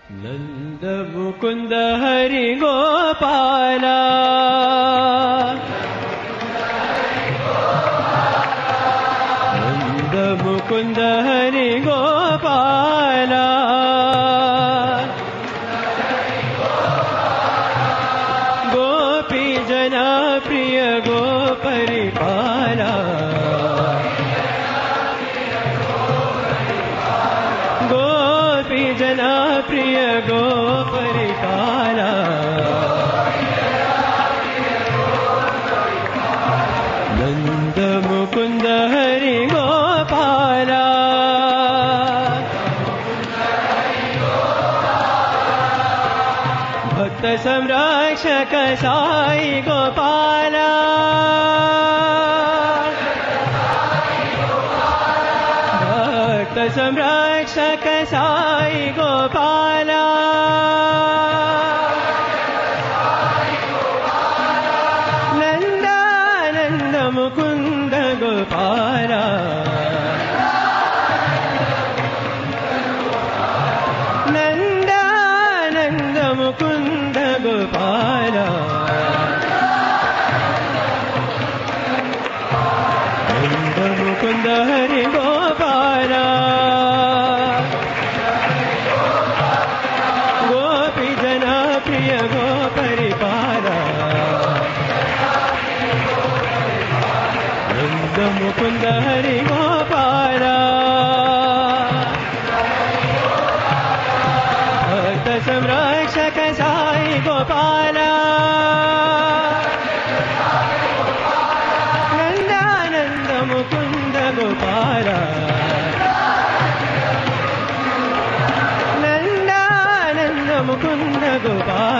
नंद मुकुंद हरि गोपाला नंद मुकुंद हरि गोपाला गोपी जना प्रिय गोपरिपाला गोपी जना प्रिय गोपरिपाला नंद मुकुंद हरि गोपाला भक्त संरक्षक साई गोपाला भक्त संरक्षक साई गोपाला नंदानंद मुकुंद गोपाला नंदानंद मुकुंद गोपाला नंद मुकुंद हरि गोपाला गोपी जना प्रिय गोपरिपाला नंद मुकुंद हरि गोपाला भक्त संरक्षक साई गोपाला नंदानंद मुकुंद गोपाला नंदानंद मुकुंद गोपाला